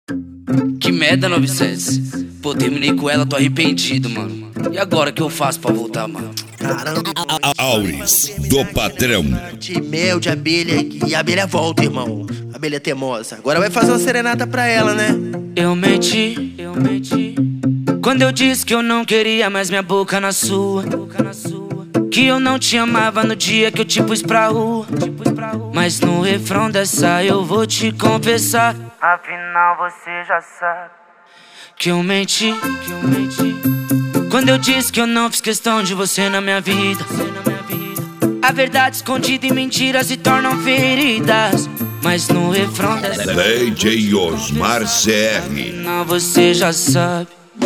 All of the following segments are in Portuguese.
Que merda, 900. Pô, terminei com ela, tô arrependido, mano. E agora, o que eu faço pra voltar, mano? Caramba, Auris, do patrão. de mel, de abelha, e a abelha volta, irmão. Abelha teimosa. Agora vai fazer uma serenata pra ela, né? Eu menti. Quando eu disse que eu não queria mais minha boca na sua. Que eu não te amava no dia que eu te pus pra rua. Mas no refrão dessa eu vou te confessar. Afinal você já sabe que eu menti. Quando eu disse que eu não fiz questão de você na minha vida. A verdade escondida em mentiras se tornam feridas. Mas no refrão dessa DJ Osmar CR. afinal você já sabe.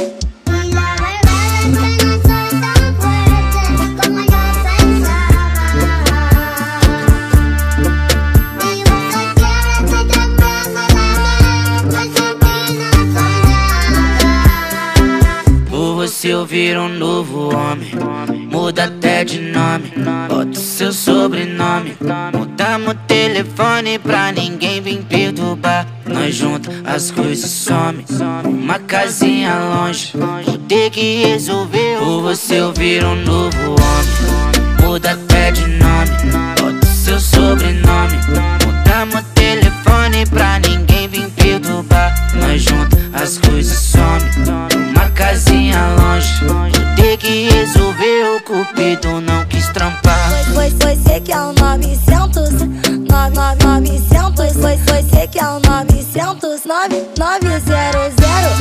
Se ouvir um novo homem, muda até de nome, bota o seu sobrenome. Mudamos o telefone pra ninguém vir perturbar. Nós juntos as coisas somem, uma casinha longe, vou ter que resolver. Ou você ouvir um novo homem, muda até de nome, bota o seu sobrenome. Mudamos o telefone pra ninguém vir perturbar. Nós juntos as coisas somem, uma casinha longe, vou ter que resolver. O cupido não quis trampar. Foi você que é o 900, 900. Foi você que é o 900, 9900.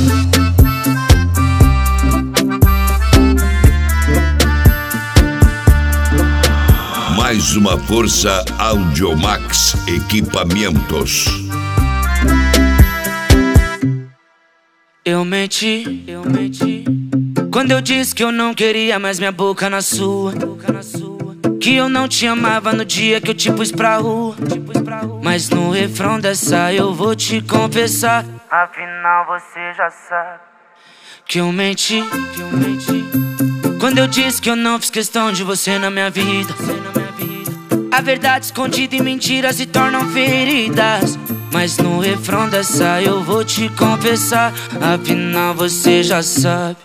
Mais uma força Audiomax Equipamentos. Eu menti. Quando eu disse que eu não queria mais minha boca na sua. Que eu não te amava no dia que eu te pus pra rua. Mas no refrão dessa eu vou te confessar. Afinal você já sabe que eu menti. Quando eu disse que eu não fiz questão de você na minha vida. A verdade escondida em mentiras se tornam feridas. Mas no refrão dessa eu vou te confessar. Afinal você já sabe.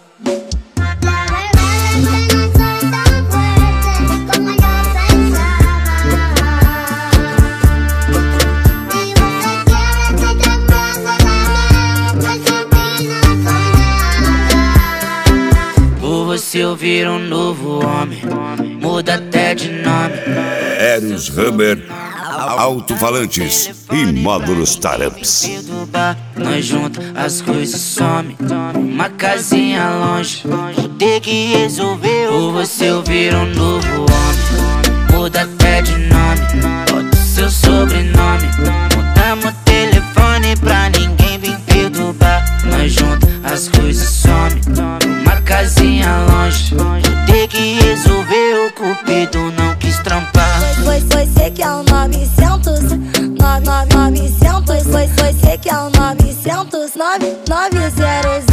Por você ouvir um novo homem, muda até de nome. Eros Hammer, alto-falantes e módulos Taramps. Nós juntos as coisas somem, uma casinha longe, vou ter que resolver. Ou você ouvir um novo homem, muda até de nome, bota o seu sobrenome. Mudamos o telefone pra ninguém vir perturbar. Nós juntos as coisas somem, uma casinha longe, vou ter que resolver. O cupido não quis trampar. Foi você que é o 900, 900. Foi você que é o 900, 9900.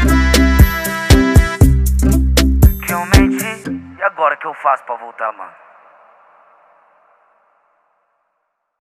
Que eu menti, e agora o que eu faço pra voltar, mano?